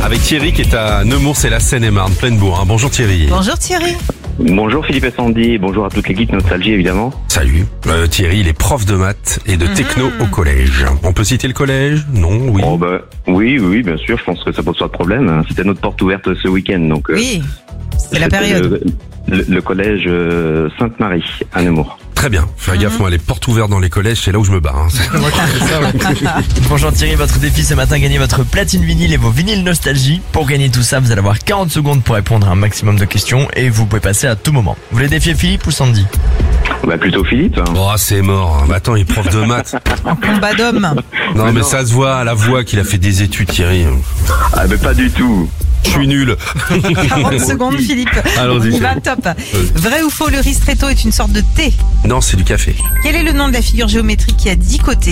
avec Thierry qui est à Nemours, c'est la Seine-et-Marne, pleine bourre. Bonjour Thierry. Bonjour Thierry. Bonjour Philippe et Sandy, bonjour à toute l'équipe Nostalgie évidemment. Salut. Thierry, il est prof de maths et de techno au collège. On peut citer le collège? Non? Oui. Oh bah oui, bien sûr, je pense que ça pose pas de problème. C'était notre porte ouverte ce week-end, donc. Oui, c'est la période. Le collège Sainte-Marie à Nemours. Très bien. Faire gaffe, moi, les portes ouvertes dans les collèges, c'est là où je me barre. Bonjour Thierry, votre défi ce matin, gagner votre platine vinyle et vos vinyles nostalgie. Pour gagner tout ça, vous allez avoir 40 secondes pour répondre à un maximum de questions et vous pouvez passer à tout moment. Vous voulez défier Philippe ou Sandy? Bah plutôt Philippe. Oh, c'est mort. Bah, attends, il est prof de maths. En combat d'homme. Non, mais ça se voit à la voix qu'il a fait des études, Thierry. Ah mais pas du tout. Je suis nul. 40 secondes Philippe. Allons-y. Il va top. Vrai ou faux, le ristretto est une sorte de thé? Non, c'est du café. Quel est le nom de la figure géométrique qui a 10 côtés?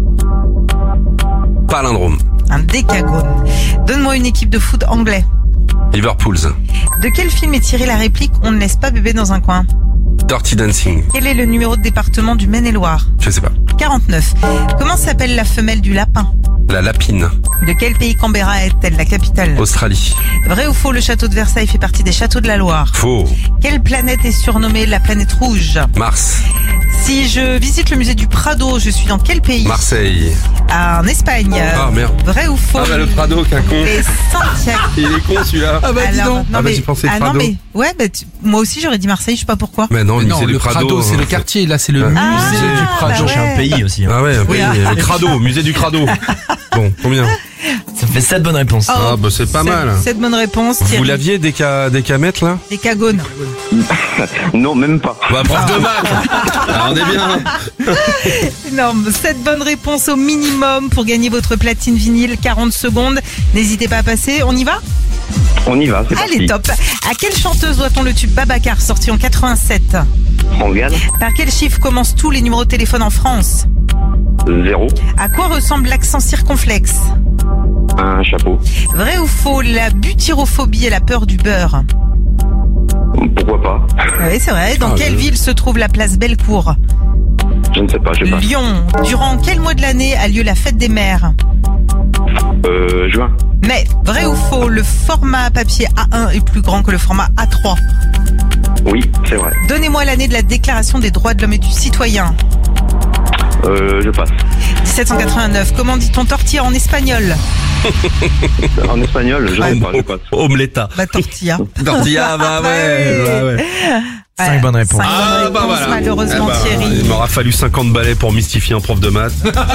Palindrome. Un décagone. Donne-moi une équipe de foot anglais. Liverpool's. De quel film est tirée la réplique « On ne laisse pas bébé dans un coin » ? Dirty Dancing. Quel est le numéro de département du Maine-et-Loire ? Je sais pas. 49. Comment s'appelle la femelle du lapin ? La Lapine. De quel pays Canberra est-elle la capitale ? Australie. Vrai ou faux, le château de Versailles fait partie des châteaux de la Loire ? Faux. Quelle planète est surnommée la planète rouge ? Mars. Si je visite le musée du Prado, je suis dans quel pays ? Marseille. En Espagne. Ah merde. Vrai ou faux ? Ah bah le Prado, qu'un con. Les Santiago. Il est con celui-là. Ah bah dis donc. Non, bah j'y pensais non Prado. mais ouais, moi aussi j'aurais dit Marseille, je sais pas pourquoi. Mais non, Non, le le Prado, c'est le quartier, là c'est le musée du Prado. bah J'ai un pays aussi. Ah ouais, un pays. Le Crado, musée du Crado. Bon, combien? Ça fait 7 bonnes réponses. Ah bah c'est pas mal. C'est de bonne réponse. Vous l'aviez des camettes là? Des cagones. Non, même pas. Bah prof de maths. Ah, on est bien. Énorme. 7 bonnes réponses au minimum pour gagner votre platine vinyle. 40 secondes. N'hésitez pas à passer. On y va? On y va, c'est parti. Allez, top. À quelle chanteuse doit-on le tube Babacar, sorti en 87? On regarde. Par quel chiffre commencent tous les numéros de téléphone en France? 0. À quoi ressemble l'accent circonflexe? Un chapeau. Vrai ou faux, la butyrophobie est la peur du beurre? Pourquoi pas? Oui, c'est vrai. Dans quelle ville se trouve la place Bellecour? Je ne sais pas, je sais pas. Lyon. Durant quel mois de l'année a lieu la fête des mères? Juin. Mais, vrai ou faux, le format papier A1 est plus grand que le format A3? Oui, c'est vrai. Donnez-moi l'année de la Déclaration des droits de l'homme et du citoyen. Je passe. 1789. Comment dit-on tortilla en espagnol? En espagnol, je ne sais pas, je passe. Omeletta. Bah, tortilla. Tortilla, bah ouais. 5 bonnes réponses. 5 bonnes réponses, malheureusement, Thierry. Il m'aura fallu 50 balais pour mystifier un prof de maths.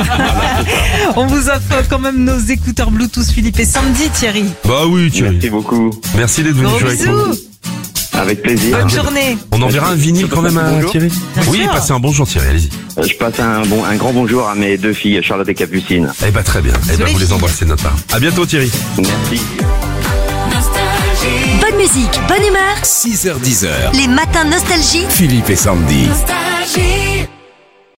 On vous offre quand même nos écouteurs Bluetooth Philippe et Sandy, Thierry. Bah oui, Thierry. Merci beaucoup. Merci d'être venu Gros jouer avec nous. bisous. Avec plaisir. Bonne journée. On enverra un vinyle quand même à Bonjour. Thierry. Oui, sûr. passez un bonjour Thierry, allez-y. Je passe un grand bonjour à mes 2 filles, Charlotte et Capucine. Eh bah très bien. Eh bah les vous les filles. embrassez de notre part. À bientôt Thierry. Merci. Bonne musique, bonne humeur. 6h-10h, Les matins nostalgie. Philippe et Sandy. Nostalgie.